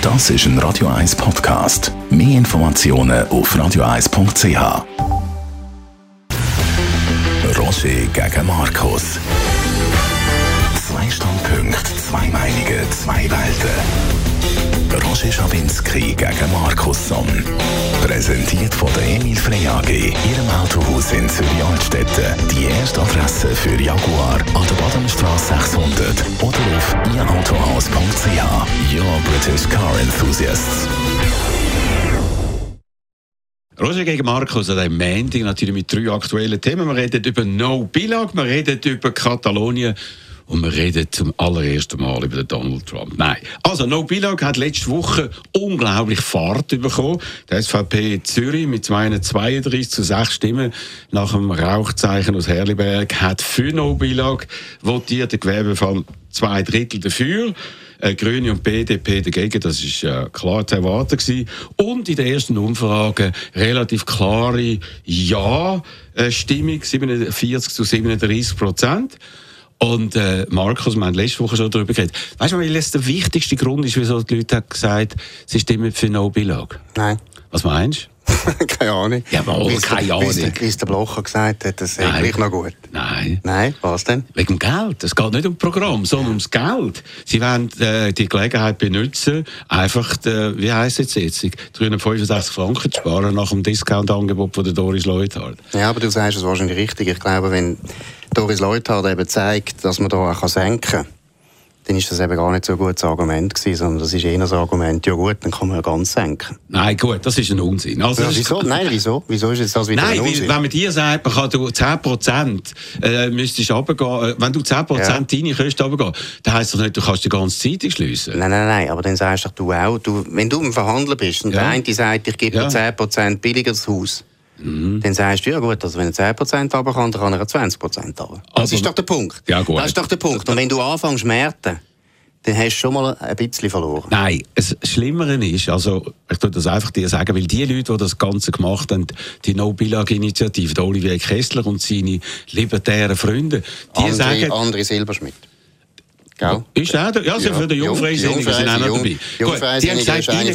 Das ist ein Radio 1 Podcast. Mehr Informationen auf radio1.ch. Roger gegen Markus. 2 Standpunkte, 2 Meinungen, 2 Welten. Roger Schawinski gegen Markus Somm. Präsentiert von der Emil Frey AG, Ihrem Autohaus in Zürich-Altstetten. Die erste Adresse für Jaguar an der Badenstraße 600 oder auf ihrautohaus.ch. Your British Car Enthusiasts. Roger gegen Markus an diesem Montag natürlich mit 3 aktuellen Themen. Wir reden über No-Billag, wir reden über Katalonien und wir reden zum allerersten Mal über den Donald Trump. Nein, also No-Billag hat letzte Woche unglaublich Fahrt bekommen. Der SVP Zürich mit 32-6 Stimmen nach dem Rauchzeichen aus Herliberg hat für No-Billag votiert. Der Gewerbefall 2 Drittel dafür. Grüne und BDP dagegen, das ist klar zu erwarten gewesen. Und in der ersten Umfrage relativ klare Ja-Stimmung, 47-37%. Und Markus, wir haben letzte Woche schon darüber geredet. Weißt du, was der wichtigste Grund ist, wieso die Leute haben gesagt, sie stimmen für No-Billag? Nein. Was meinst du? Keine Ahnung. Jawohl, keine Ahnung. Wie der Blocher gesagt hat, das ist eigentlich noch gut. Nein. Nein, was denn? Wegen dem Geld. Es geht nicht um das Programm, sondern ums Geld. Sie wollen die Gelegenheit benutzen, einfach, wie heisst es jetzt, 365 Franken zu sparen nach dem Discount-Angebot von der Doris Leuthard. Ja, aber du sagst es wahrscheinlich richtig. Ich glaube, wenn Doris Leuthard eben zeigt, dass man da auch senken kann, dann ist das eben gar nicht so ein gutes Argument gewesen, sondern das ist eher das Argument, ja gut, dann kann man ja ganz senken. Nein, gut, das ist ein Unsinn. Also, ja, wieso? Nein, wieso? Wieso ist jetzt das wieder ein Unsinn? Wenn man dir sagt, man kann 10% müsstest runtergehen, wenn du 10% deine Kosten runtergehen, dann heisst das nicht, du kannst die ganze Zeit schliessen. Nein, aber dann sagst du auch, wenn du im Verhandeln bist und der eine sagt, ich gebe dir 10% billiger das Haus, dann sagst du, ja gut, also wenn er 10% runter kann, dann kann er 20% runter. Das ist doch der Punkt. Ja, gut. Das ist doch der Punkt. Und wenn du anfängst zu merken, dann hast du schon mal ein bisschen verloren. Nein, das Schlimmere ist, also ich tue das einfach dir sagen, weil die Leute, die das Ganze gemacht haben, die No-Billag-Initiative, der Olivier Kessler und seine libertären Freunde, die sagen... André Silberschmidt. Gell? Ist der? Ja, für die Jungfreisinnigen sind auch noch dabei. Jungfreisinnigen ist eine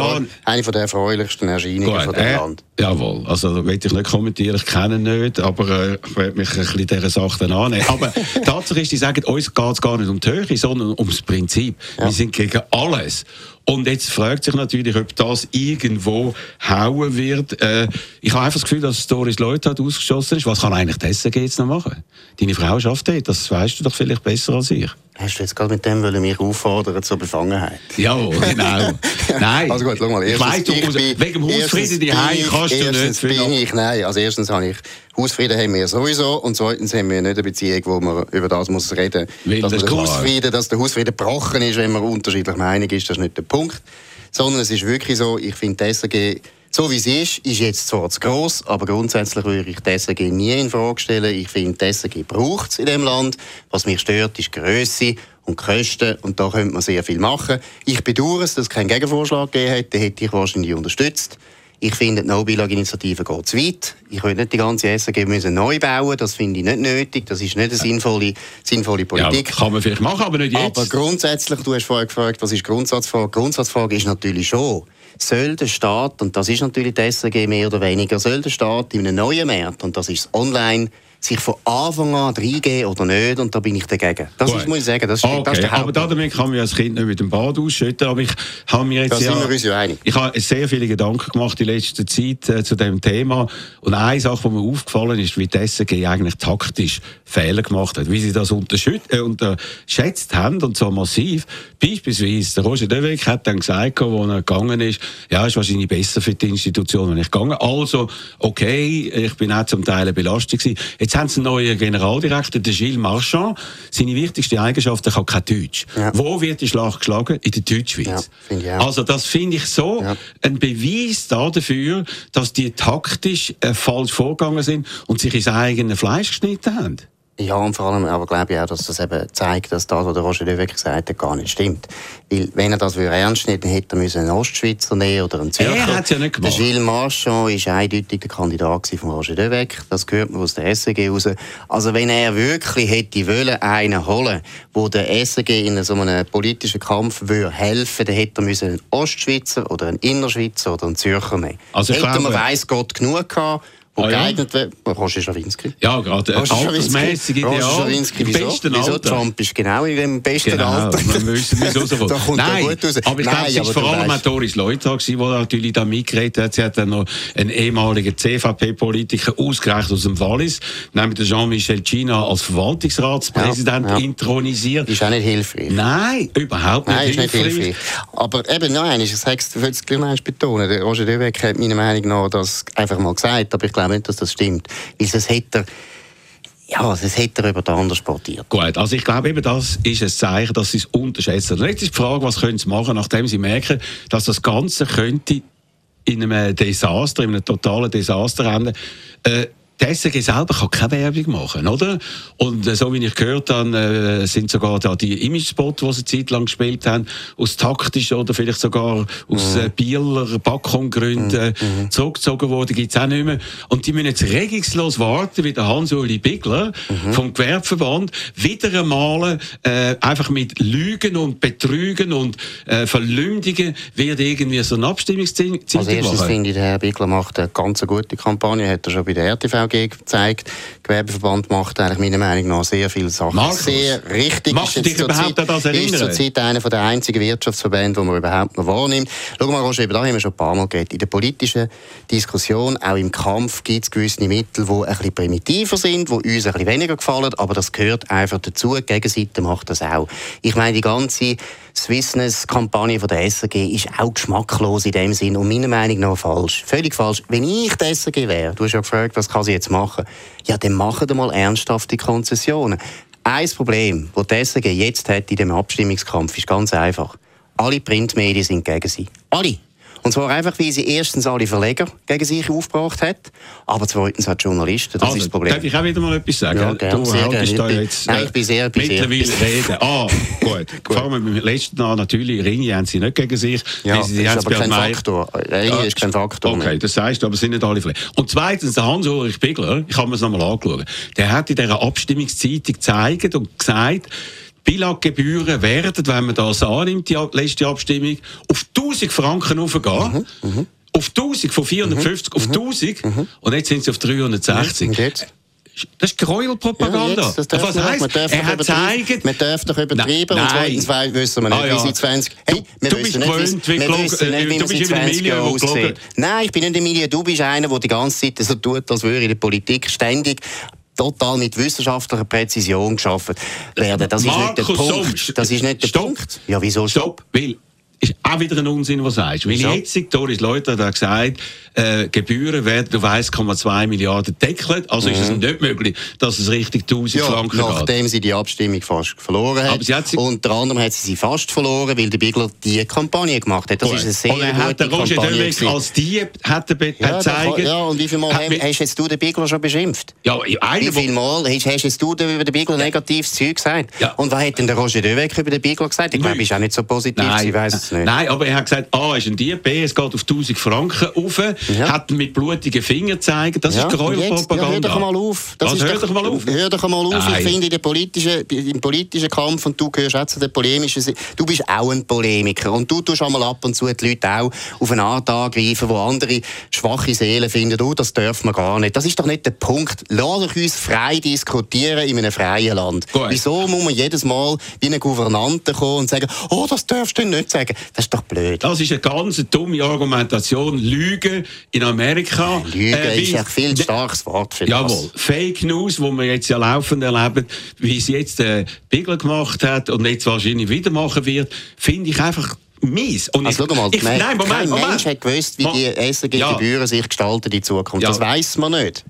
der erfreulichsten Erscheinungen von dem Land. Jawohl, also da will ich nicht kommentieren, ich kenne ihn nicht, aber ich werde mich ein bisschen dieser Sache annehmen. Aber Tatsache ist, die sagen, uns geht es gar nicht um die Höhe, sondern ums Prinzip. Ja. Wir sind gegen alles. Und jetzt fragt sich natürlich, ob das irgendwo hauen wird. Ich habe einfach das Gefühl, dass Doris Leuthard ausgeschossen ist. Was kann eigentlich die SRG jetzt noch machen? Deine Frau arbeitet dort, das weißt du doch vielleicht besser als ich. Hast du jetzt gerade mit dem mich auffordern zur Befangenheit? Ja, genau. Nein. Also gut, schau mal. Ich weiss, wegen dem Hausfrieden die Heim kannst du nicht. Nein, also erstens habe ich Hausfrieden haben wir sowieso und zweitens haben wir nicht eine Beziehung, wo man über das muss reden muss. Dass der Hausfrieden gebrochen ist, wenn man unterschiedlich Meinung ist, das ist nicht der Punkt. Sondern es ist wirklich so, ich finde die SRG, so wie sie ist jetzt zwar zu gross, aber grundsätzlich würde ich die SRG nie in Frage stellen. Ich finde, die SRG braucht es in diesem Land. Was mich stört, ist die Grösse und die Kosten. Und da könnte man sehr viel machen. Ich bedauere es, dass es keinen Gegenvorschlag gegeben hat. Den hätte ich wahrscheinlich unterstützt. Ich finde, die No-Billag-Initiative geht zu weit. Ich will nicht die ganze SRG neu bauen. Das finde ich nicht nötig. Das ist nicht eine sinnvolle Politik. Ja, kann man vielleicht machen, aber nicht jetzt. Aber grundsätzlich, du hast vorher gefragt, was ist die Grundsatzfrage? Die Grundsatzfrage ist natürlich schon, soll der Staat, und das ist natürlich die SRG mehr oder weniger, soll der Staat in einem neuen Markt, und das ist online, sich von Anfang an reingeben oder nicht, und da bin ich dagegen. Das ist, muss ich sagen, das ist der Hauptpunkt. Aber damit kann man ja das Kind nicht mit dem Bad ausschütten, aber ich habe mir jetzt sind wir uns ja einig. Ich habe sehr viele Gedanken gemacht in letzter Zeit zu diesem Thema, und eine Sache, die mir aufgefallen ist, wie die SRG eigentlich taktisch Fehler gemacht hat, wie sie das unterschätzt haben, und so massiv. Beispielsweise, der Roger Döweg hat dann gesagt, als er gegangen ist, ja, ist wahrscheinlich besser für die Institution, wenn ich gegangen. Also, okay, ich bin auch zum Teil eine Belastung gewesen. Jetzt haben sie einen neuen Generaldirektor, den Gilles Marchand. Seine wichtigste Eigenschaft, er kann kein Deutsch. Ja. Wo wird die Schlacht geschlagen? In der Deutschschweiz. Ja, also das finde ich so ein Beweis dafür, dass die taktisch falsch vorgegangen sind und sich ins eigene Fleisch geschnitten haben. Ja, und vor allem aber glaube ich auch, dass das eben zeigt, dass das, was der Roger Löweg gesagt hat, gar nicht stimmt. Weil, wenn er das ernst nehmen würde, hätte er einen Ostschweizer nehmen oder einen Zürcher. Er hat es ja nicht gemacht. Der Gilles Marchand war eindeutig der Kandidat von Roger Löweg. Das gehört man aus der SRG raus. Also wenn er wirklich hätte wollen, einen holen, der der SRG in so einem politischen Kampf helfen würde, dann hätte er einen Ostschweizer oder einen Innerschweizer oder einen Zürcher nehmen. Also hätte man weiss Gott genug gehabt. Wo geeignet wird, Roger Schawinski. Ja, gerade altersmässig ideal. Roger Schawinski, wieso? Trump ist genau in dem besten Alter. Wir wissen, wieso so da kommt er gut raus. Aber ich glaube, es war vor allem auch Doris Leuthard, die natürlich da mitgeredet hat. Sie hat dann noch einen ehemaligen CVP-Politiker ausgerechnet aus dem Wallis, nämlich den Jean-Michel China als Verwaltungsratspräsident intronisiert. Ist auch nicht hilfreich. Nein, überhaupt nicht hilfreich. Ist nicht hilfreich. Aber eben, nein, ich will es gleich noch betonen. Der Roger Löweg hat meiner Meinung nach das einfach mal gesagt, aber ich glaube nicht, dass das stimmt. Weil das hätte er über den anderen sportiert. Gut, also ich glaube eben, das ist ein Zeichen, dass sie es unterschätzen. Und jetzt ist die Frage, was können sie machen, nachdem sie merken, dass das Ganze könnte in einem Desaster, in einem totalen Desaster enden. Die SRG selber kann keine Werbung machen, oder? Und so wie ich gehört habe, sind sogar da die Image-Spots, die sie eine Zeit lang gespielt haben, aus taktischen oder vielleicht sogar aus Bieler Backgründen zurückgezogen worden, gibt es auch nicht mehr. Und die müssen jetzt regungslos warten, wie der Hans-Uli Bigler vom Gewerbeverband wieder einmal einfach mit Lügen und Betrügen und Verleumdungen wird irgendwie so eine Abstimmungszeitung machen. Also erstens finde ich, der Herr Bigler macht eine ganz gute Kampagne, hat er schon bei der RTV gezeigt. Der Gewerbeverband macht eigentlich meiner Meinung nach sehr viele Sachen. Markus, sehr richtig. Machst du dich überhaupt an das erinnern? Ist zurzeit einer der einzigen Wirtschaftsverbände, die man überhaupt noch wahrnimmt. Schau mal, Roger, über das haben wir schon ein paar Mal geredet. In der politischen Diskussion, auch im Kampf, gibt es gewisse Mittel, die ein bisschen primitiver sind, die uns ein bisschen weniger gefallen, aber das gehört einfach dazu. Die Gegenseite macht das auch. Ich meine, die ganze Swissness-Kampagne von der SRG ist auch geschmacklos in dem Sinn und meiner Meinung nach falsch. Völlig falsch. Wenn ich die SRG wäre, du hast ja gefragt, was kann sie jetzt machen? Ja, dann machen wir mal ernsthafte Konzessionen. Ein Problem, das die SRG jetzt hat in diesem Abstimmungskampf, ist ganz einfach. Alle Printmedien sind gegen sie. Alle. Und zwar einfach, weil sie erstens alle Verleger gegen sich aufgebracht hat, aber zweitens auch die Journalisten. Das ist das Problem. Darf ich auch wieder mal etwas sagen? Ja, gerne. Du haltest da jetzt nein, ich bin sehr mittlerweile reden. Gut. Fangen wir mit dem letzten an. Natürlich, Ringe haben sie nicht gegen sich. Ja, das ist aber kein Faktor. Ringe ist kein Faktor. Okay, das sagst du, aber sind nicht alle Verleger. Und zweitens, der Hans-Ulrich Bigler, ich habe mir es nochmal angeschaut, der hat in dieser Abstimmungszeitung gezeigt und gesagt, Bilaggebühren werden, wenn man das annimmt, die letzte Abstimmung, auf 1000 Franken hochgehen. Auf 1000, von 450 auf 1000. Und jetzt sind sie auf 360. Und jetzt? Das ist Gräuelpropaganda. Ja, was heisst? Er hat gezeigt... Man darf doch übertreiben. Und zweitens wissen wir nicht, wie sie 20... Hey, du bist gewöhnt, du bist in Emilia aussehen. Nein, ich bin nicht Emilia. Du bist einer, der die ganze Zeit so tut, als würde in der Politik ständig total mit wissenschaftlicher Präzision geschaffen werden. Das ist nicht der Punkt. Das ist nicht der Punkt. Ja, wieso stopp? Weil ist auch wieder ein Unsinn, was du sagst. Weil jetzt, Doris Leuthard hat gesagt, Gebühren werden auf 1,2 Milliarden deckelt. Also ist es nicht möglich, dass es richtig 1000 Franken geht. Nachdem sie die Abstimmung fast verloren hat. Unter anderem hat sie fast verloren, weil der Bigler die Kampagne gemacht hat. Das ist eine sehr gute Kampagne. Roger Löweg als Dieb hat gezeigt. Ja, und wie viel Mal hast jetzt du den Bigler schon beschimpft? Ja, wie viel Mal hast jetzt du über den Bigler negatives Zeug gesagt? Ja. Und was hat denn der Roger Löweg über den Bigler gesagt? Ich glaube, er ist auch nicht so positiv. Ich weiss es nicht. Nein, aber er hat gesagt, A ist ein Dieb, B, es geht auf 1000 Franken rauf, hat mit blutigen Fingern gezeigt, das ist Gräuelpropaganda. Hör doch mal auf. Hör doch mal auf. Ich finde, im politischen Kampf, und du gehörst auch zu den polemischen, du bist auch ein Polemiker und du tust einmal ab und zu die Leute auch auf eine Art angreifen, wo andere schwache Seelen finden, das dürfen wir gar nicht. Das ist doch nicht der Punkt. Lass uns frei diskutieren in einem freien Land. Gut. Wieso muss man jedes Mal wie ein Gouvernante kommen und sagen, das darfst du nicht sagen? Das ist doch blöd. Das ist eine ganz dumme Argumentation. Lügen in Amerika. Lügen ist ein viel starkes Wort für das. Jawohl. Fake News, die wir jetzt ja laufend erleben, wie sie jetzt Bigler gemacht hat und jetzt wahrscheinlich wieder machen wird, finde ich einfach mies. Und also schau mal, kein Mensch hat gewusst, wie die SRG-Gebühren sich gestalten in Zukunft. Das weiss man nicht.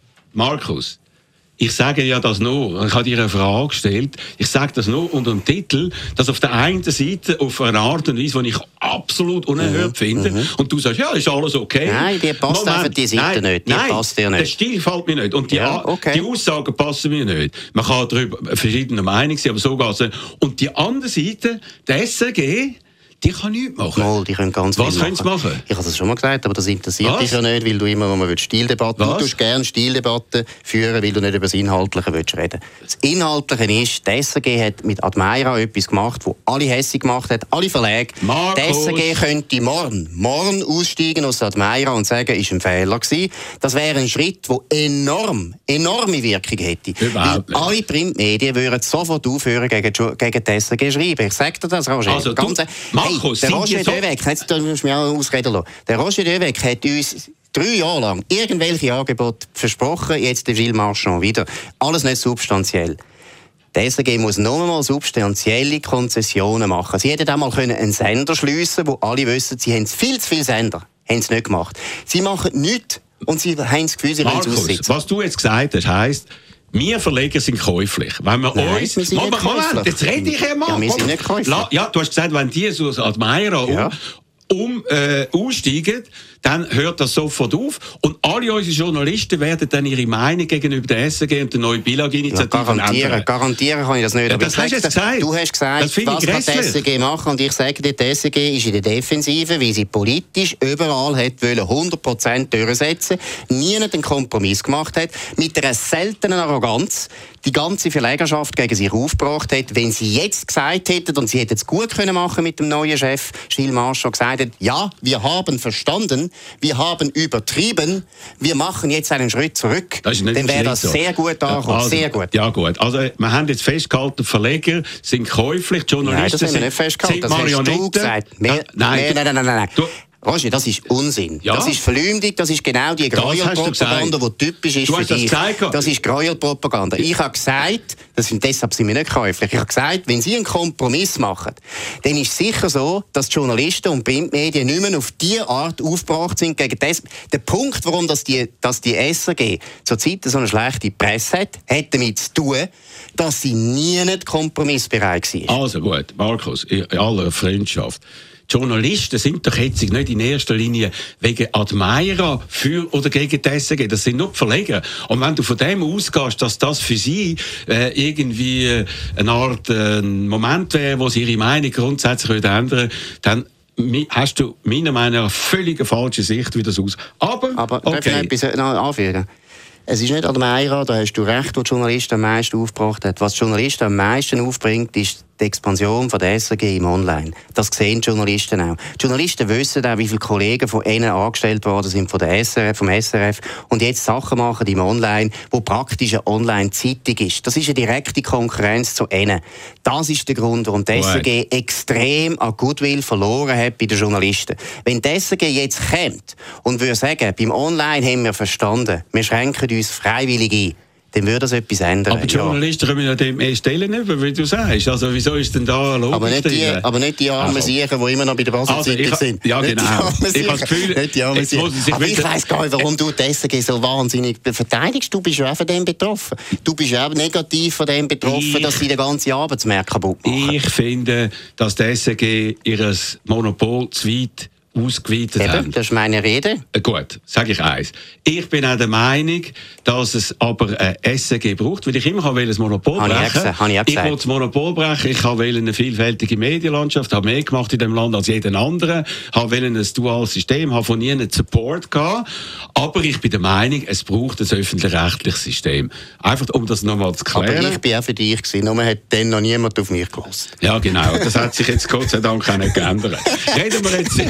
Markus, ich sage ja das nur, ich habe dir eine Frage gestellt, ich sage das nur unter dem Titel, dass auf der einen Seite auf eine Art und Weise, die ich absolut unerhört finde. Und du sagst, ja, ist alles okay. Nein, die passt einfach die Seite nicht. Die passt dir nicht. Der Stil gefällt mir nicht. Und die Aussagen passen mir nicht. Man kann darüber verschiedene Meinungen sein, aber so geht es. Und die andere Seite, der SRG, die kann nichts machen. Mal, die können ganz Was können sie machen? Ich habe das schon mal gesagt, aber das interessiert dich ja nicht, weil du immer, wenn man Stildebatten, du tust gerne Stildebatten führen, weil du nicht über das Inhaltliche reden willst. Das Inhaltliche ist, die SRG hat mit Admira etwas gemacht, wo alle hässlich gemacht hat, alle Verlage. Markus. Die SRG könnte morgen aussteigen aus Admira und sagen, es war ein Fehler gewesen. Das wäre ein Schritt, der enorme Wirkung hätte. Weil alle Printmedien würden sofort aufhören, gegen die SRG schreiben. Ich sage dir das, Roger. Also, Markus, der Roger Döweg, jetzt musst du mich auch ausreden lassen. Der Roger Döweg hat uns 3 Jahre lang irgendwelche Angebote versprochen, jetzt der Gilles Marchand wieder. Alles nicht substanziell. Die SRG muss noch einmal substanzielle Konzessionen machen. Sie hätten auch mal einen Sender schliessen, wo alle wissen, sie haben viel zu viele Sender. Haben sie nicht gemacht. Sie machen nichts und sie haben das Gefühl, sie können es aussitzen. Was du jetzt gesagt hast, heisst, wir Verleger sind käuflich. Wenn wir uns... wir sind nicht käuflich. Jetzt rede ich einmal. Ja, wir sind nicht käuflich. Ja, du hast gesagt, wenn die so aus Admira aussteigen, dann hört das sofort auf. Und alle unsere Journalisten werden dann ihre Meinung gegenüber der SRG und der neuen Bilag-Initiative ändern. Garantieren kann ich das nicht. Ja, das hast du jetzt gesagt. Du hast gesagt, was kann die SRG machen? Und ich sage dir, die SRG ist in der Defensive, weil sie politisch überall hat 100% durchsetzen, nie einen Kompromiss gemacht hat, mit einer seltenen Arroganz die ganze Verlegerschaft gegen sich aufgebracht hat. Wenn sie jetzt gesagt hätten, und sie hätten es gut können machen mit dem neuen Chef, Gilles Marchand, gesagt hat, ja, wir haben verstanden, wir haben übertrieben, wir machen jetzt einen Schritt zurück, dann wäre das sehr gut angekommen. Also, sehr gut. Ja gut, also wir haben jetzt festgehalten, Verleger sind käuflich, Journalisten Nein, das haben wir nicht festgehalten, das hast du gesagt. Nein. Roger, das ist Unsinn. Ja. Das ist Verleumdung, das ist genau die Gräuelpropaganda, die typisch ist für dich. Das ist Gräuelpropaganda. Ich habe gesagt, deshalb sind wir nicht käuflich, ich habe gesagt, wenn Sie einen Kompromiss machen, dann ist es sicher so, dass die Journalisten und Printmedien nicht mehr auf diese Art aufgebracht sind gegen das. Der Punkt, warum die SRG zurzeit so eine schlechte Presse hat damit zu tun, dass sie nie nicht kompromissbereit war. Also gut, Markus, in aller Freundschaft. Die Journalisten sind doch jetzt nicht in erster Linie wegen Admira für oder gegen die SRG. Das sind nur die Verleger. Und wenn du von dem ausgehst, dass das für sie irgendwie eine Art Moment wäre, wo sie ihre Meinung grundsätzlich ändern, dann hast du meiner Meinung nach eine völlig falsche Sicht, wie das aussieht. Aber darf ich noch etwas anfügen? Es ist nicht Admira, da hast du recht, was die Journalisten am meisten aufgebracht hat. Was die Journalisten am meisten aufbringt, ist die Expansion von der SRG im Online. Das sehen die Journalisten auch. Die Journalisten wissen auch, wie viele Kollegen von ihnen angestellt worden sind von der SRF, vom SRF und jetzt Sachen machen im Online, wo praktisch eine Online-Zeitung ist. Das ist eine direkte Konkurrenz zu ihnen. Das ist der Grund, warum die SRG extrem an Goodwill verloren hat bei den Journalisten. Wenn die SRG jetzt kommt und würde sagen, beim Online haben wir verstanden, wir schränken uns freiwillig ein, dann würde das etwas ändern. Aber die Journalisten können ja dem Stellen über, wie du sagst. Also wieso ist denn da Logik? Aber nicht die armen Siechen, die immer noch bei der Basel-Zeitung sind. Ja, nicht genau. Ich habe das Gefühl, aber ich weiss gar nicht, warum du die SRG so wahnsinnig verteidigst. Du bist ja auch von dem betroffen. Du bist ja auch negativ von dem betroffen, dass sie den ganzen Arbeitsmarkt kaputt machen. Ich finde, dass die SRG ihr Monopol zu weit ausgeweitet haben. Das ist meine Rede. Gut, sage ich eins. Ich bin auch der Meinung, dass es aber ein SRG braucht, weil ich immer das Monopol brechen. Ich will das Monopol brechen, ich wollte eine vielfältige Medienlandschaft, habe mehr gemacht in diesem Land als jeden anderen, habe ein duales System, habe von niemandem Support gehabt, aber ich bin der Meinung, es braucht ein öffentlich-rechtliches System. Einfach, um das nochmal zu klären. Aber ich bin auch für dich gewesen, nur hat dann noch niemand auf mich gehört. Ja, genau. Das hat sich jetzt Gott sei Dank auch nicht geändert. Reden wir jetzt...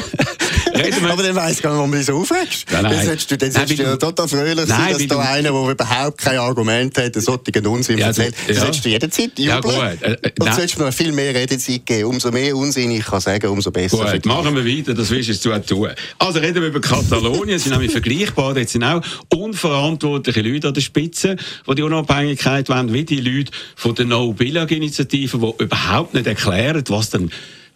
Aber dann weiss ich gar nicht, warum du dich so aufregst. Dann solltest du ja total fröhlich sein, dass da einer, der überhaupt kein Argument hat, einen solchen Unsinn erzählt. Dann solltest du jederzeit jubeln. Und solltest du mir viel mehr Redezeit geben. Umso mehr Unsinn ich kann sagen, umso besser. Gut, machen wir weiter, das willst du tun. Also reden wir über Katalonien, sie sind nämlich vergleichbar. Jetzt sind auch unverantwortliche Leute an der Spitze, die die Unabhängigkeit wollen, wie die Leute von der No-Billag-Initiative, die überhaupt nicht erklären, was denn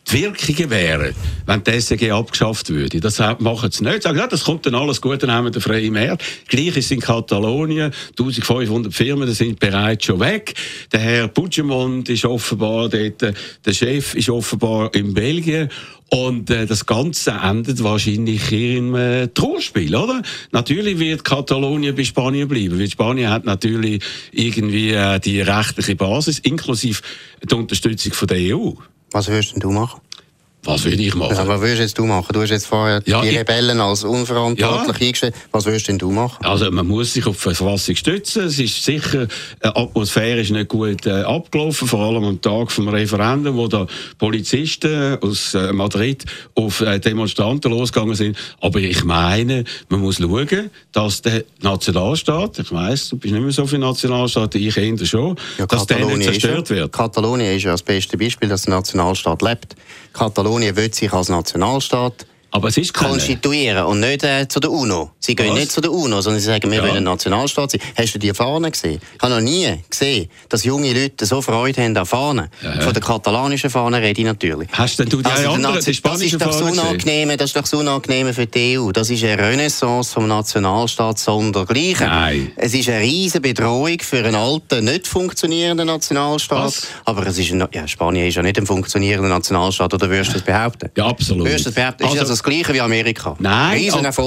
die Wirkungen wären, wenn die SRG abgeschafft würde. Das machen sie nicht. Sagen, ja, das kommt dann alles gut, dann haben wir den freien Markt. Gleich ist es in Katalonien. 1500 Firmen sind bereits schon weg. Der Herr Puigdemont ist offenbar dort, der Chef ist offenbar in Belgien. Und das Ganze endet wahrscheinlich hier im Trauerspiel, oder? Natürlich wird Katalonien bei Spanien bleiben, weil Spanien hat natürlich irgendwie die rechtliche Basis, inklusive die Unterstützung von der EU. Was würdest du machen? Was würde ich machen? Ja, was würdest du machen? Du hast jetzt vorher die Rebellen als unverantwortlich eingestellt. Was würdest du machen? Also man muss sich auf die Verfassung stützen. Es ist sicher, atmosphärisch nicht gut abgelaufen, vor allem am Tag vom Referendum, wo da Polizisten aus Madrid auf Demonstranten losgegangen sind. Aber ich meine, man muss schauen, dass der Nationalstaat, ich weiss, du bist nicht mehr so viel Nationalstaat, ich eher schon, ja, dass der nicht zerstört wird. Katalonien ist ja das beste Beispiel, dass der Nationalstaat lebt. Katalonien will sich als Nationalstaat aber es ist konstituieren und nicht zu der UNO. Sie gehen nicht zu der UNO, sondern sie sagen, wir wollen ein Nationalstaat sein. Hast du die Fahnen gesehen? Ich habe noch nie gesehen, dass junge Leute so Freude haben an Fahnen. Ja. Von der katalanischen Fahne rede ich natürlich. Hast denn du die andere, die spanische Fahne gesehen? Das ist doch so unangenehm für die EU. Das ist eine Renaissance vom Nationalstaat sondergleichen. Nein. Es ist eine riesige Bedrohung für einen alten, nicht funktionierenden Nationalstaat. Was? Aber es ist Spanien ist ja nicht ein funktionierender Nationalstaat, oder würdest du das behaupten? Ja, absolut. Würdest du das behaupten? Ist das Gleiche wie Amerika? Nein.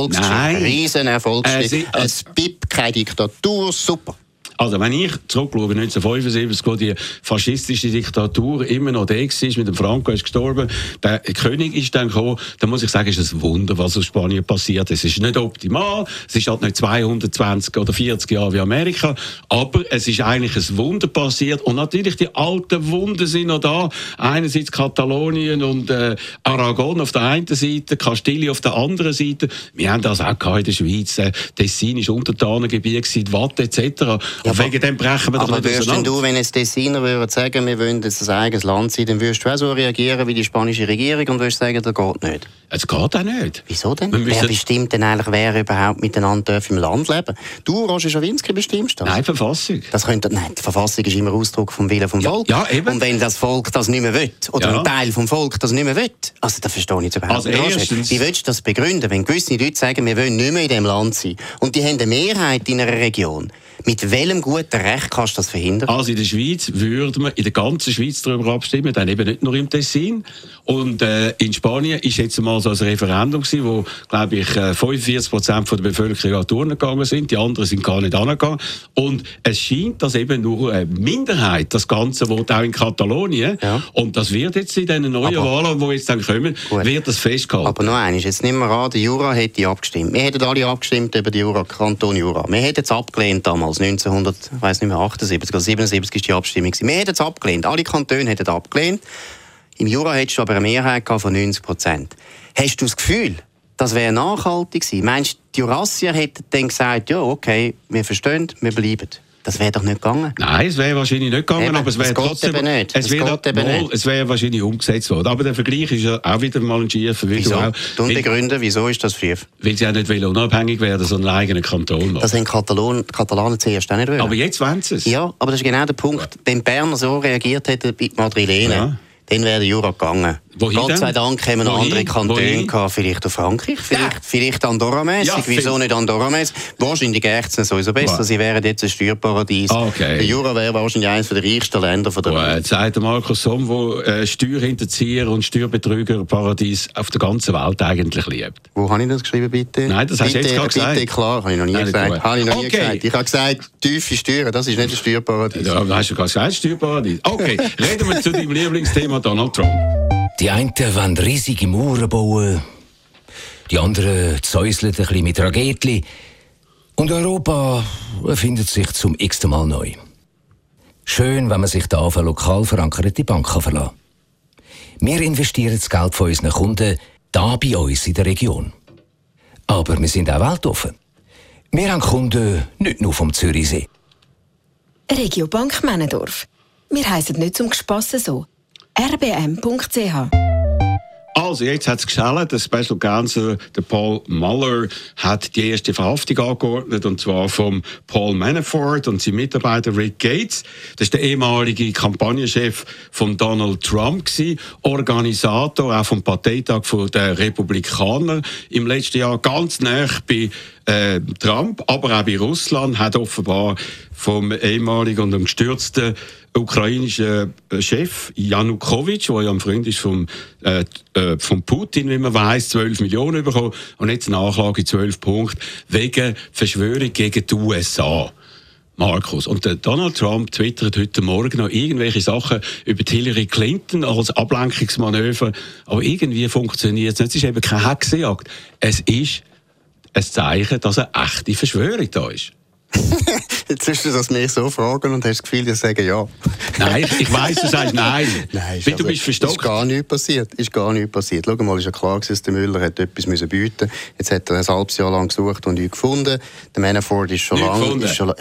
Riesenerfolgsgeschichte. Es gibt keine Diktatur, super. Also, wenn ich zurückschaue, 1975, wo die faschistische Diktatur immer noch da war, mit dem Franco ist gestorben, der König ist dann gekommen, dann muss ich sagen, es ist ein Wunder, was aus Spanien passiert. Es ist nicht optimal, es ist halt nicht 220 oder 40 Jahre wie Amerika, aber es ist eigentlich ein Wunder passiert und natürlich die alten Wunder sind noch da. Einerseits Katalonien und Aragon auf der einen Seite, Kastilien auf der anderen Seite. Wir haben das auch in der Schweiz, Tessin ist Untertanengebiet, Watt etc. Ja, wegen dem brechen wir doch nicht auseinander. Aber du, wenn jetzt Tessiner würden sagen, wir wollen jetzt ein eigenes Land sein, dann würdest du auch so reagieren wie die spanische Regierung und würdest sagen, das geht nicht? Es geht auch nicht. Wieso denn? Wer bestimmt denn eigentlich, wer überhaupt miteinander im Land leben darf? Du, Roger Schawinski, bestimmst das? Nein, Verfassung. Nein, die Verfassung ist immer Ausdruck vom Willen vom Volk. Ja, eben. Und wenn das Volk das nicht mehr will, oder ein Teil vom Volk das nicht mehr will, also das verstehe ich überhaupt nicht. Erstens, wie willst du das begründen, wenn gewisse Leute sagen, wir wollen nicht mehr in diesem Land sein und die haben eine Mehrheit in einer Region? Mit welchem guten Recht kannst du das verhindern? Also in der Schweiz würde man in der ganzen Schweiz darüber abstimmen, dann eben nicht nur im Tessin. Und in Spanien ist jetzt mal so ein Referendum gewesen, wo, glaube ich, 45% der Bevölkerung an Turnen gegangen sind, die anderen sind gar nicht angegangen. Und es scheint, dass eben nur eine Minderheit das Ganze will, auch in Katalonien. Ja. Und das wird jetzt in diesen neuen Wahlen, die jetzt dann kommen, wird das festgehalten. Aber noch eines, jetzt nehmen wir an, der Jura hätte abgestimmt. Wir hätten alle abgestimmt über die Kanton Jura. Wir hätten es abgelehnt damals. 1978 oder 77 ist die Abstimmung. Wir hätten es abgelehnt. Alle Kantone hätten abgelehnt. Im Jura hättest du aber eine Mehrheit von 90%. Hast du das Gefühl, das wäre nachhaltig gewesen? Meinst du, die Jurassier hätten dann gesagt, ja, okay, wir verstehen, wir bleiben? Das wäre doch nicht gegangen. Nein, es wäre wahrscheinlich nicht gegangen, aber es wäre trotzdem... Es wäre wahrscheinlich umgesetzt worden. Aber der Vergleich ist ja auch wieder mal ein schiefer. Wieso? Du begründen, wieso ist das schief? Weil sie auch nicht unabhängig werden, sondern einen eigenen Kanton machen. Das haben Katalanen zuerst auch nicht wollen. Aber jetzt wollen sie es. Ja, aber das ist genau der Punkt. Wenn Berner so reagiert hätten bei Madrilene, dann wäre der Jura gegangen. Wohin Gott sei Dank haben wir noch andere Kantone gehabt, vielleicht auf Frankreich, vielleicht Andorra-mässig. Ja, wieso nicht Andorra-mässig? Wahrscheinlich gärt es so besser. Sie wären jetzt ein Steuerparadies. Okay. Der Jura wäre wahrscheinlich eines der reichsten Länder der Welt. Jetzt sagt Markus Somm, der Steuerhinterzieher und Steuerbetrügerparadies auf der ganzen Welt eigentlich liebt. Wo habe ich das geschrieben, bitte? Nein, das hast du jetzt gerade gesagt. Bitte, klar, habe ich noch nie gesagt. Habe ich noch nie gesagt. Ich habe gesagt, tiefe Steuern, das ist nicht ein Steuerparadies. Ja, hast du gerade gesagt, Steuerparadies. Okay, reden wir zu deinem Lieblingsthema Donald Trump. Die einen wollen riesige Mauern bauen, die anderen zäuseln ein bisschen mit Raketli. Und Europa erfindet sich zum x-ten Mal neu. Schön, wenn man sich da auf eine lokal verankerte Bank verlassen kann. Wir investieren das Geld von unseren Kunden da bei uns in der Region. Aber wir sind auch weltoffen. Wir haben Kunden nicht nur vom Zürichsee. Regiobank Männendorf. Wir heissen nicht zum Gespassen so. rbm.ch. Also, jetzt hat es geschellen. Der Special Counsel, der Paul Mueller, hat die erste Verhaftung angeordnet, und zwar vom Paul Manafort und seinem Mitarbeiter Rick Gates. Das ist der ehemalige Kampagnenchef von Donald Trump gewesen, Organisator auch vom Parteitag der Republikaner im letzten Jahr, ganz nah bei Trump, aber auch bei Russland, hat offenbar vom ehemaligen und gestürzten ukrainischen Chef Janukowitsch, der ja ein Freund ist vom Putin, wie man weiss, 12 Millionen bekommen, und jetzt eine Anklage 12 Punkte wegen Verschwörung gegen die USA. Markus. Und der Donald Trump twittert heute Morgen noch irgendwelche Sachen über Hillary Clinton als Ablenkungsmanöver, aber irgendwie funktioniert es nicht. Es ist eben keine Hexenjagd. Es ist ein Zeichen, dass eine echte Verschwörung da ist. Jetzt wirst du das mir so fragen und hast das Gefühl, ich sage ja. Nein, ich weiss, du sagst nein. Nein, du bist verstockt. Ist gar nichts passiert. Schau mal, ist ja klar gewesen, dass der Müller hat etwas bieten musste. Jetzt hat er ein halbes Jahr lang gesucht und nichts gefunden. Der Manafort ist schon lange...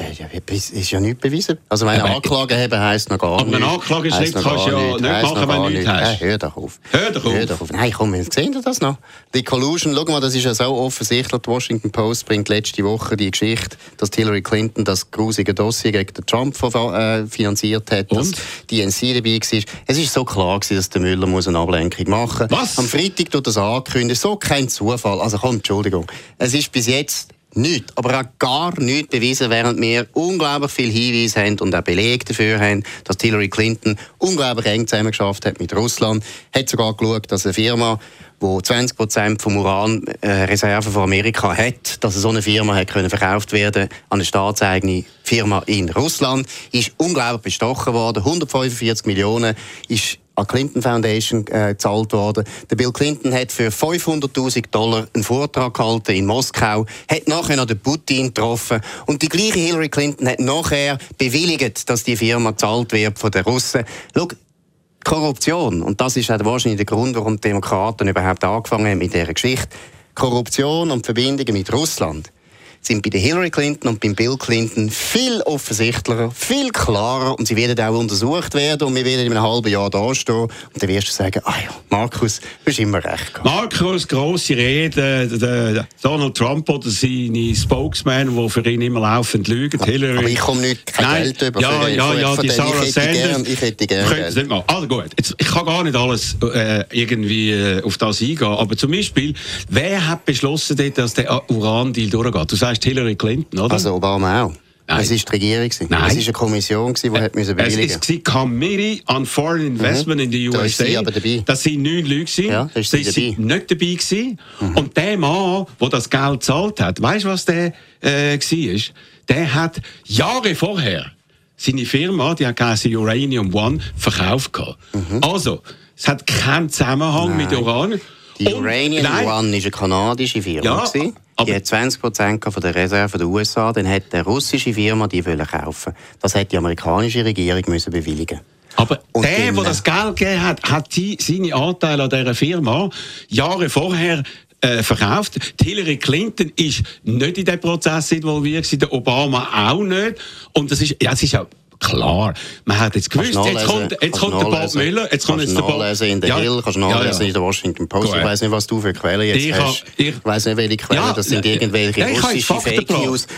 Ist ja nichts bewiesen. Also meine Anklage haben heisst noch gar nichts. Aber eine Anklage kannst du ja nicht machen, wenn du nichts hast. Hör doch auf. Nein, komm, sehen Sie das noch? Die Collusion, schau mal, das ist ja so offensichtlich. Die Washington Post bringt letzte Woche die Geschichte, dass Hillary Clinton das grusige Dossier gegen den Trump finanziert hat, dass die NC dabei war. Es ist so klar gewesen, dass der Müller muss eine Ablenkung machen muss. Was? Am Freitag tut das ankündigen. So kein Zufall. Also komm, Entschuldigung. Es ist bis jetzt nichts, aber auch gar nichts bewiesen, während wir unglaublich viele Hinweise haben und auch Belege dafür haben, dass Hillary Clinton unglaublich eng zusammengearbeitet hat mit Russland. Hat sogar geschaut, dass eine Firma, die 20% vom Uranreserven von Amerika hat, dass so eine Firma hat können verkauft werden an eine staatseigene Firma in Russland, ist unglaublich bestochen worden. 145 Millionen ist an die Clinton Foundation gezahlt worden. Der Bill Clinton hat für $500.000 einen Vortrag gehalten in Moskau, hat nachher noch den Putin getroffen und die gleiche Hillary Clinton hat nachher bewilligt, dass die Firma gezahlt wird von den Russen. Schau, Korruption, und das ist auch wahrscheinlich der Grund, warum die Demokraten überhaupt angefangen haben mit dieser Geschichte. Korruption und Verbindungen mit Russland sind bei der Hillary Clinton und beim Bill Clinton viel offensichtlicher, viel klarer, und sie werden auch untersucht werden und wir werden in einem halben Jahr da stehen und dann wirst du sagen, ah ja, Markus, du hast immer recht gehabt. Markus, grosse Rede, der Donald Trump oder seine Spokesman, die für ihn immer laufend lügen. Hillary. Aber ich komme nicht kein Geld über. Ja, die Sarah Sanders. Ich hätte gerne Geld. Also gut, jetzt, ich kann gar nicht alles irgendwie auf das eingehen, aber zum Beispiel, wer hat beschlossen, dass der Uran-Deal durchgeht? Du sagst Hillary Clinton, oder? Also Obama auch. Nein. Es war die Regierung. Es war eine Kommission, die bewilligen musste. Es war Committee on Foreign Investment in the USA. Da ist sie aber dabei. Das sind 9 Leute. Ja, da ist sie nicht dabei gewesen. Und der Mann, der das Geld gezahlt hat, weißt du, was der war? Der hat Jahre vorher seine Firma, die hat Uranium One, verkauft. Also, es hat keinen Zusammenhang mit Uran. Die Uranium One war eine kanadische Firma. Ja, die hat 20% von der Reserve der USA, dann hat die russische Firma die kaufen. Das hat die amerikanische Regierung müssen bewilligen. Aber der das Geld gegeben hat, hat seine Anteile an dieser Firma Jahre vorher verkauft. Die Hillary Clinton ist nicht in diesen Prozess involviert, der Obama auch nicht. Und das ist, es ist auch klar, man hat jetzt gewusst, jetzt kommt der Bob Müller, jetzt kommt jetzt der Bob... Kannst du nachlesen in der Hill, kannst du nachlesen in der Washington Post. Ich weiss nicht, was du für Quellen jetzt hast. Ich weiss nicht, welche Quellen, das sind irgendwelche russische Fake News.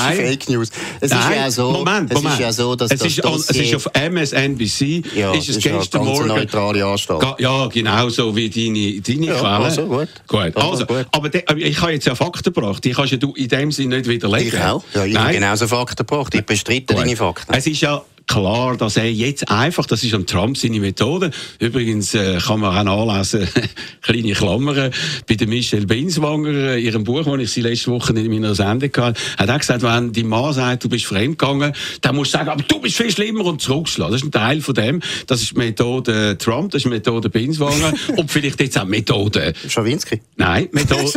Es ist ja so, dass das Dossier... Es ist auf MSNBC, ist es gestern Morgen... eine neutrale Anstalt. Ja, genau so wie deine Quellen. Also gut. Aber ich habe jetzt ja Fakten gebracht, die kannst du in dem Sinne nicht widerlegen. Ich auch. Ja, ich habe genauso Fakten gebracht. Ich bestreite deine Fakten. Es ist ja klar, dass er jetzt einfach, das ist am Trump seine Methode. Übrigens kann man auch nachlesen, kleine Klammern, bei der Michelle Binswanger, ihrem Buch, das ich sie letzte Woche in meiner Sendung hatte, hat er gesagt, wenn dein Mann sagt, du bist fremdgegangen, dann musst du sagen, aber du bist viel schlimmer und zurückschlagen. Das ist ein Teil von dem. Das ist die Methode Trump, das ist die Methode Binswanger und vielleicht jetzt auch Methode... Schawinski? Nein, Methode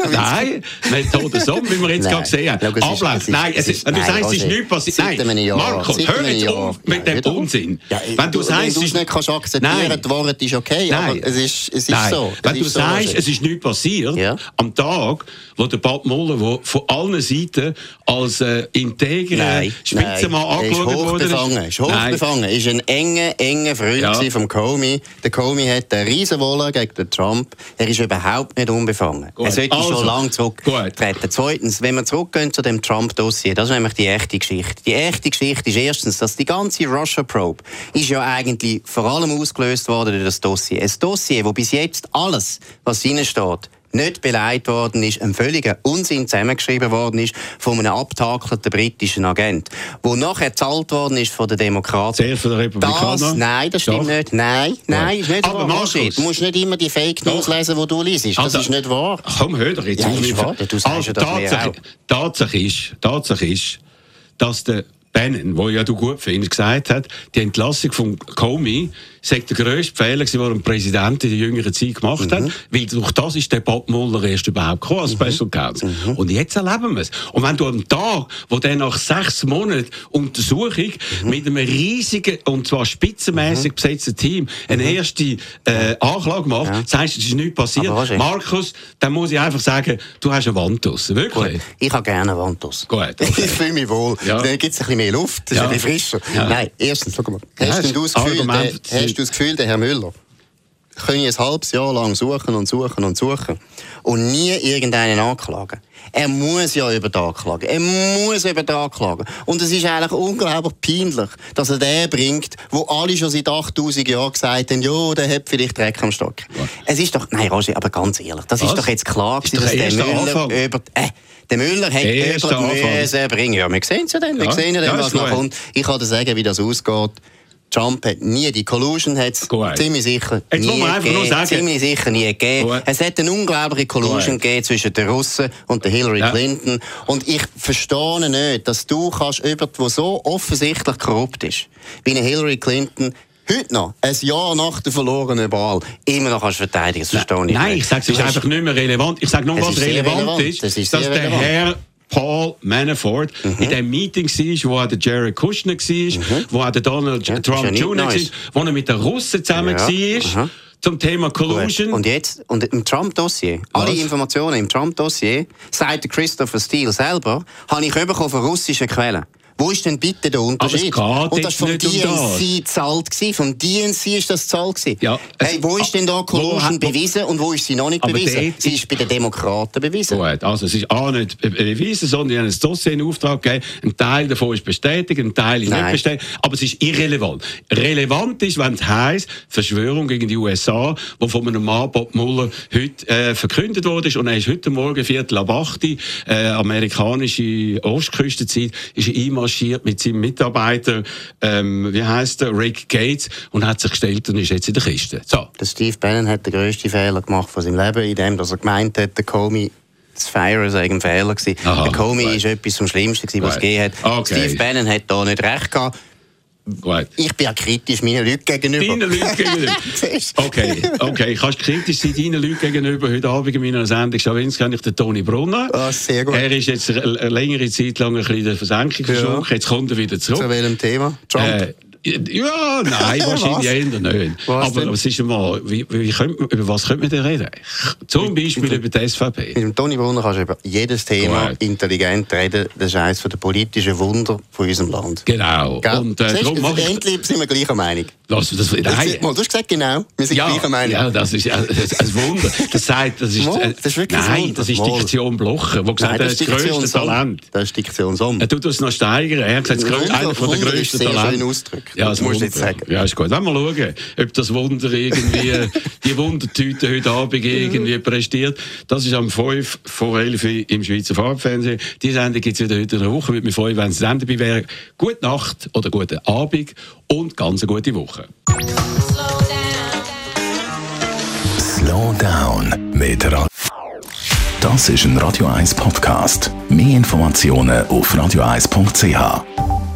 Somm, wie wir jetzt gerade gesehen haben. Ablauf. Nein, du sagst, es ist nichts passiert. Nein, Markus, hör jetzt auf mit dem Unsinn. Ja, wenn du es nicht kannst akzeptieren, die Wahrheit ist okay, nein. aber es ist nein. so. Wenn du sagst, es ist nichts passiert, am Tag, wo der Bob Mueller, der von allen Seiten als integrer Spitzenmann angeschaut wurde, ist hochbefangen. Er war ein enger Freund von Comey. Der Comey hat eine Riesenwolle gegen den Trump. Er ist überhaupt nicht unbefangen. Gut. Er sollte schon lange zurücktreten. Zweitens, wenn wir zurückgehen zu dem Trump-Dossier, das ist nämlich die echte Geschichte. Die echte Geschichte ist erstens, dass die ganze Russia-Probe ist ja eigentlich vor allem ausgelöst worden durch das Dossier. Ein Dossier, wo bis jetzt alles, was drin steht, nicht beleidigt worden ist, ein völliger Unsinn zusammengeschrieben worden ist von einem abgetakelten britischen Agent, wo nachher gezahlt worden ist von den Demokraten. Sehr von den Republikanern? Nein, das stimmt nicht. Nein, ist nicht aber wahr. Du musst nicht immer die Fake News lesen, die du liest. Das ist nicht wahr. Komm, hör doch jetzt. Ja, ist wahr. Du sagst ja das mir auch. Tatsache ist, dass der Bannon, den ja du gut findest, gesagt hat, die Entlassung von Comey sei der grösste Fehler, den ein Präsident in der jüngeren Zeit gemacht hat, weil durch das ist der Bob Mueller erst überhaupt gekommen als Special Counsel. Und jetzt erleben wir es. Und wenn du am Tag, wo dann nach 6 Monaten Untersuchung mit einem riesigen und zwar spitzenmäßig besetzten Team eine erste Anklage macht, sagst du, es ist nichts passiert. Markus, dann muss ich einfach sagen, du hast eine Wand draussen. Wirklich? Gut. Ich habe gerne eine Wand draussen. Gut, okay. Ich fühle mich wohl. Ja. Dann gibt es ein bisschen mehr Luft, das ist ein bisschen frischer. Ja. Nein, erstens, schau mal. Hast du das Gefühl, der Herr Müller können ein halbes Jahr lang suchen und nie irgendeinen anklagen? Er muss ja über den anklagen. Und es ist eigentlich unglaublich peinlich, dass er den bringt, wo alle schon seit 8000 Jahren gesagt haben, ja, der hat vielleicht Dreck am Stock. Ja. Es ist doch, nein, Roger, aber ganz ehrlich, das ist doch jetzt klar, dass der Müller der Müller hat jemanden müssen bringen. Ja, wir sehen es ja dann, was noch kommt. Ich kann dir sagen, wie das ausgeht. Trump hat nie die Collusion, ziemlich sicher nie gegeben. Es hat eine unglaubliche Collusion gegeben zwischen den Russen und der Hillary Clinton. Und ich verstehe nicht, dass du jemanden, der so offensichtlich korrupt ist, wie eine Hillary Clinton, heute noch, ein Jahr nach der verlorenen Wahl, immer noch verteidigen. Das verstehe ich nicht. Nein, ich sage, es ist einfach nicht mehr relevant. Ich sage nur, was relevant ist, dass der Herr Paul Manafort in dem Meeting war, wo auch der Jared Kushner war, wo auch der Donald Trump Jr. war, wo er mit den Russen zusammen war, zum Thema Collusion. Und jetzt, und im Trump-Dossier, alle Informationen im Trump-Dossier, sagt Christopher Steele selber, habe ich bekommen von russischen Quellen. Wo ist denn bitte der Unterschied? Und das war vom DNC gezahlt. Vom DNC ist das gezahlt. Ja, hey, wo ist denn da Collusion bewiesen und wo ist sie noch nicht bewiesen? Sie ist bei den Demokraten bewiesen. Gut, also es ist auch nicht bewiesen, sondern sie haben ein Dossier in Auftrag gegeben. Ein Teil davon ist bestätigt, ein Teil ist nicht bestätigt. Aber es ist irrelevant. Relevant ist, wenn es heisst, Verschwörung gegen die USA, die von einem Mann, Bob Mueller, heute verkündet wurde. Und er ist heute Morgen 7:45 amerikanische Ostküstenzeit, ist er mit seinem Mitarbeiter, wie heisst der, Rick Gates, und hat sich gestellt und ist jetzt in der Kiste. So. Der Steve Bannon hat den grössten Fehler gemacht von seinem Leben, indem er gemeint hat, der Comey das Fire sei ein Fehler gewesen. Der Comey ist etwas vom Schlimmsten, was es gegeben hat. Okay. Steve Bannon hat da nicht recht gehabt. Gut. Ich bin ja kritisch meinen Leuten gegenüber. Deinen Leuten gegenüber? Okay. Kannst kritisch sein deinen Leuten gegenüber? Heute Abend in meiner Sendung «Schawinski» habe ich den Toni Brunner. Sehr gut. Er ist jetzt eine längere Zeit lang ein bisschen in der Versenkung verschwunden. Jetzt kommt er wieder zurück. Zu welchem Thema? Trump? Ja, nein, wahrscheinlich eher nicht. Aber was ist mal, über was könnte man denn reden? Zum Beispiel über die SVP. Mit dem Toni Brunner kannst du über jedes Thema intelligent reden. Das ist eines der politischen Wunder von unserem Land. Genau. Und endlich sind wir gleicher Meinung. Du hast gesagt, genau, wir sind gleicher Meinung. Ja, das ist ein Wunder. Das ist wirklich nein, das ist Diktion Blocher, der gesagt hat, das grösste Talent. Das ist Diktion Somm. Er tut es noch steigern. Er hat gesagt, einer der grössten Talente. Ja, das musst du jetzt sagen. Ja, ist gut. Wenn wir schauen, ob das Wunder irgendwie, die Wundertüte heute Abend irgendwie prestiert. Das ist am 5 vor 11 im Schweizer Farbfernsehen. Die Sendung gibt es wieder heute in einer Woche. Mit mir freuen, wenn Sie dann dabei wären. Gute Nacht oder guten Abend und ganz eine gute Woche. Slow Down mit Das ist ein Radio 1 Podcast. Mehr Informationen auf radio1.ch.